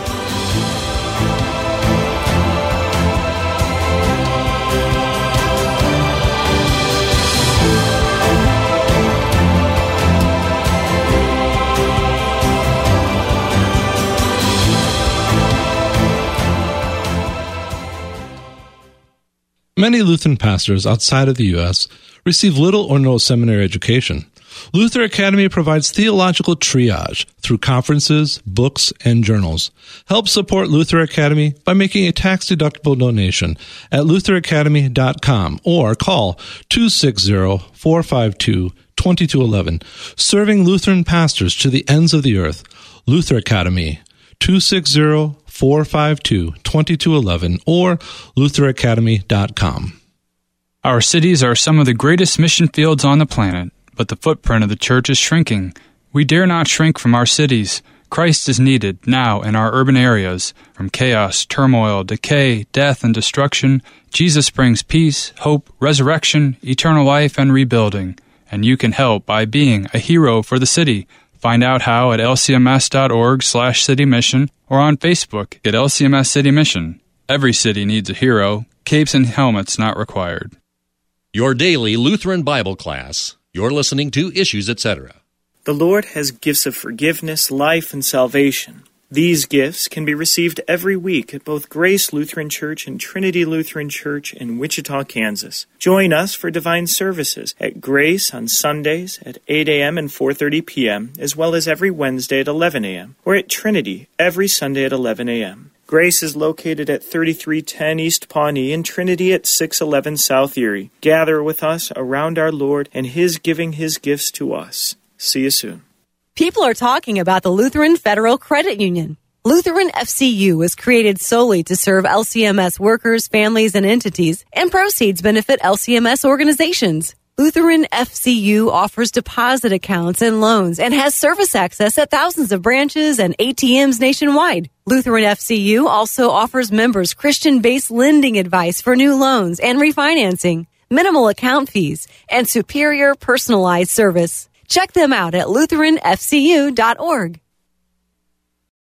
Many Lutheran pastors outside of the U S receive little or no seminary education. Luther Academy provides theological triage through conferences, books, and journals. Help support Luther Academy by making a tax-deductible donation at luther academy dot com or call two six zero, four five two, two two one one. Serving Lutheran pastors to the ends of the earth. Luther Academy, two six zero, four five two, two two one one or luther academy dot com. Our cities are some of the greatest mission fields on the planet, but the footprint of the church is shrinking. We dare not shrink from our cities. Christ is needed now in our urban areas. From chaos, turmoil, decay, death, and destruction, Jesus brings peace, hope, resurrection, eternal life, and rebuilding. And you can help by being a hero for the city. Find out how at l c m s dot org slash city mission or on Facebook at L C M S City Mission. Every city needs a hero. Capes and helmets not required. Your daily Lutheran Bible class. You're listening to Issues, et cetera. The Lord has gifts of forgiveness, life, and salvation. These gifts can be received every week at both Grace Lutheran Church and Trinity Lutheran Church in Wichita, Kansas. Join us for divine services at Grace on Sundays at eight a.m. and four thirty p.m., as well as every Wednesday at eleven a.m., or at Trinity every Sunday at eleven a.m. Grace is located at thirty-three ten East Pawnee and Trinity at six eleven South Erie. Gather with us around our Lord and His giving His gifts to us. See you soon. People are talking about the Lutheran Federal Credit Union. Lutheran F C U was created solely to serve L C M S workers, families, and entities, and proceeds benefit L C M S organizations. Lutheran F C U offers deposit accounts and loans and has service access at thousands of branches and A T Ms nationwide. Lutheran F C U also offers members Christian-based lending advice for new loans and refinancing, minimal account fees, and superior personalized service. Check them out at lutheran f c u dot org.